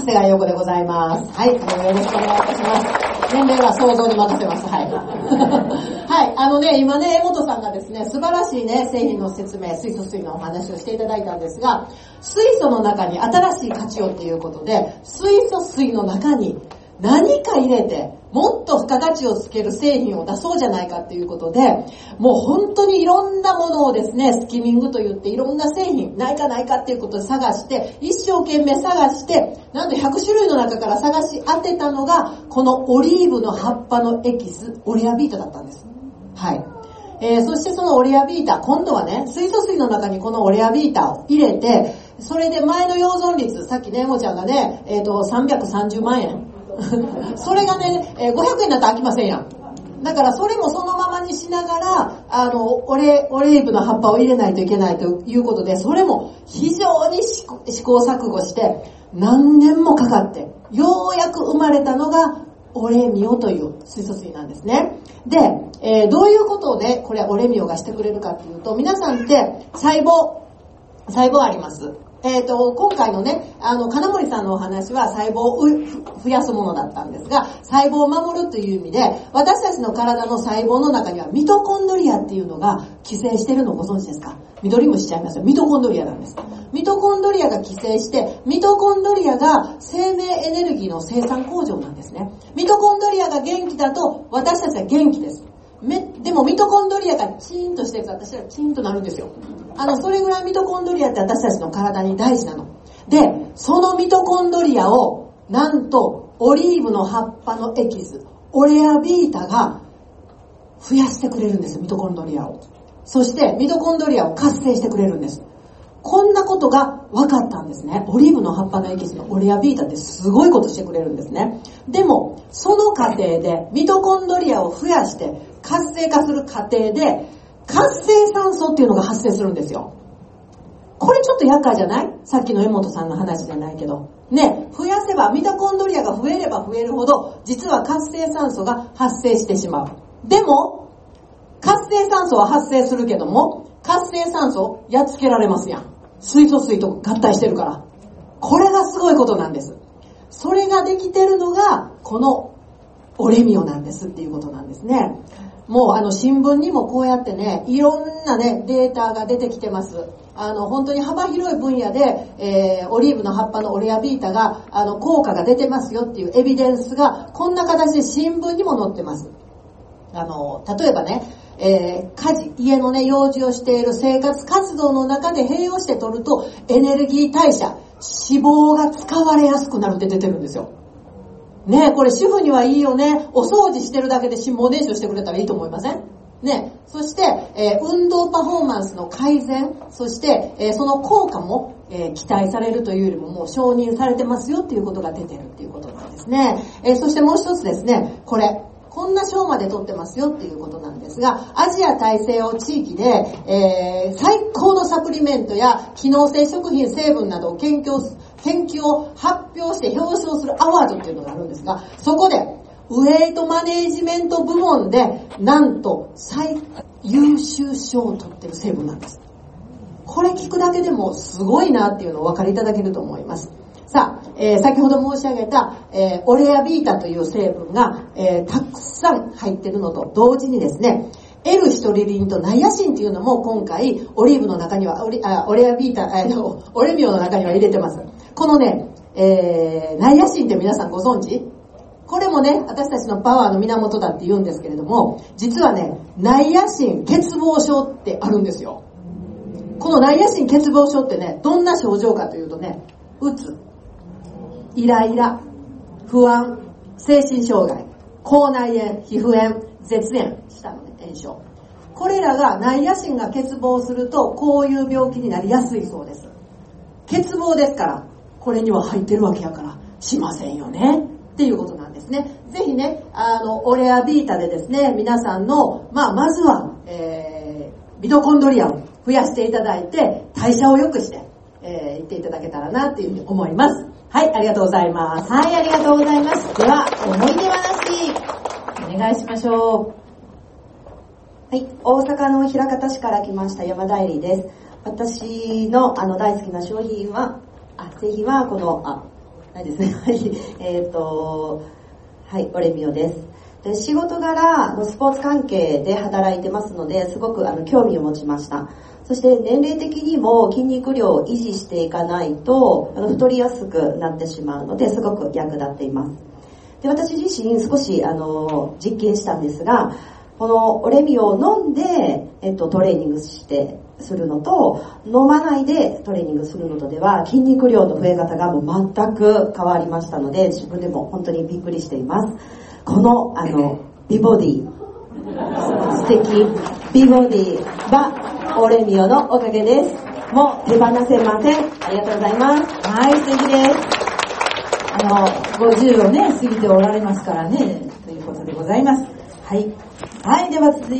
長谷川陽子でございます。はい、よろしくお願いいたします。年齢は想像に任せます。はい。はい、今ね、江本さんがですね、素晴らしいね、製品の説明、水素水のお話をしていただいたんですが、水素の中に新しい価値をっていうことで、水素水の中に何か入れて、もっと付加価値をつける製品を出そうじゃないかっていうことで、もう本当にいろんなものをですね、スキミングと言っていろんな製品、ないかっていうことで探して、一生懸命探して、なんと100種類の中から探し当てたのが、このオリーブの葉っぱのエキス、オレアビータだったんです。はい。そしてそのオレアビータ、今度はね、水素水の中にこのオレアビータを入れて、それで前の溶存率、さっきね、もちゃんがね、330万円。それがね、500円だと飽きませんやん。だからそれもそのままにしながら、オレーブの葉っぱを入れないといけないということで、それも非常に試行錯誤して、何年もかかって、ようやく生まれたのが、オレミオという水素水なんですね。で、どういうことをね、これオレミオがしてくれるかっていうと、皆さんって細胞あります。今回のね、金森さんのお話は細胞を増やすものだったんですが、細胞を守るという意味で、私たちの体の細胞の中にはミトコンドリアっていうのが寄生してるのをご存知ですか？緑もしちゃいますよ。ミトコンドリアなんです。ミトコンドリアが寄生して、ミトコンドリアが生命エネルギーの生産工場なんですね。ミトコンドリアが元気だと、私たちは元気です。でもミトコンドリアがチーンとしてると私はチーンとなるんですよ。それぐらいミトコンドリアって私たちの体に大事なの。で、そのミトコンドリアを、なんと、オリーブの葉っぱのエキス、オレアビータが増やしてくれるんです、ミトコンドリアを。そして、ミトコンドリアを活性してくれるんです。こんなことが分かったんですね。オリーブの葉っぱのエキスのオレアビータってすごいことしてくれるんですね。でも、その過程でミトコンドリアを増やして活性化する過程で活性酸素っていうのが発生するんですよ。これちょっと厄介じゃない？さっきの江本さんの話じゃないけど。ね、増やせば、ミトコンドリアが増えれば増えるほど、実は活性酸素が発生してしまう。でも、活性酸素は発生するけども、活性酸素やっつけられますやん。水素水と合体してるから。これがすごいことなんです。それができてるのが、このオレミオなんですっていうことなんですね。もう新聞にもこうやってね、いろんなね、データが出てきてます。本当に幅広い分野で、オリーブの葉っぱのオレアビータが、効果が出てますよっていうエビデンスが、こんな形で新聞にも載ってます。例えばね、家事、家のね、用事をしている生活活動の中で併用して取ると、エネルギー代謝、脂肪が使われやすくなるって出てるんですよ。ねえ、これ主婦にはいいよね。お掃除してるだけで脂肪燃焼してくれたらいいと思いません？ね。そして、運動パフォーマンスの改善、そして、その効果も、期待されるというよりももう承認されてますよっていうことが出てるっていうことなんですね。そしてもう一つですね、こんな賞まで取ってますよっていうことなんですが、アジア大西洋地域で、最高のサプリメントや機能性食品成分などを研究を発表して表彰するアワードっていうのがあるんですが、そこでウェイトマネージメント部門でなんと最優秀賞を取ってる成分なんです。これ聞くだけでもすごいなっていうのをお分かりいただけると思います。さあ、先ほど申し上げた、オレアビータという成分が、たくさん入っているのと同時にですね、L シトリリンとナイアシンっていうのも今回オリーブの中にはオレアビータ、オレミオの中には入れてます。このね、ナイアシンって皆さんご存知？これもね、私たちのパワーの源だって言うんですけれども、実はね、ナイアシン欠乏症ってあるんですよ。このナイアシン欠乏症ってね、どんな症状かというとね、うつ、イライラ、不安、精神障害、口内炎、皮膚炎、舌炎、舌の、炎症。これらがナイアシンが欠乏すると、こういう病気になりやすいそうです。欠乏ですから、これには入ってるわけやから、しませんよね。っていうことなんですね。ぜひね、オレアビータでですね、皆さんの、まずは、ミトコンドリアを増やしていただいて、代謝を良くして、いっていただけたらな、というふうに思います。はい、ありがとうございます。 はい、ありがとうございます。では、思い出話、お願いしましょう。はい、大阪の枚方市から来ました山田恵里です。私の大好きな製品はこのないですね。はい、オレミオです。で、仕事柄スポーツ関係で働いてますので、すごく興味を持ちました。そして年齢的にも筋肉量を維持していかないと太りやすくなってしまうので、すごく役立っています。で、私自身少し実験したんですが、このオレミオを飲んで、トレーニングするのと、飲まないでトレーニングするのとでは筋肉量の増え方がもう全く変わりましたので、自分でも本当にびっくりしています。この美ボディ、素敵美ボディはオレミオのおかげです。もう手放せません。ありがとうございます。 はい、素敵です。50をね、過ぎておられますからね、ということでございます。はい。はい、では続いて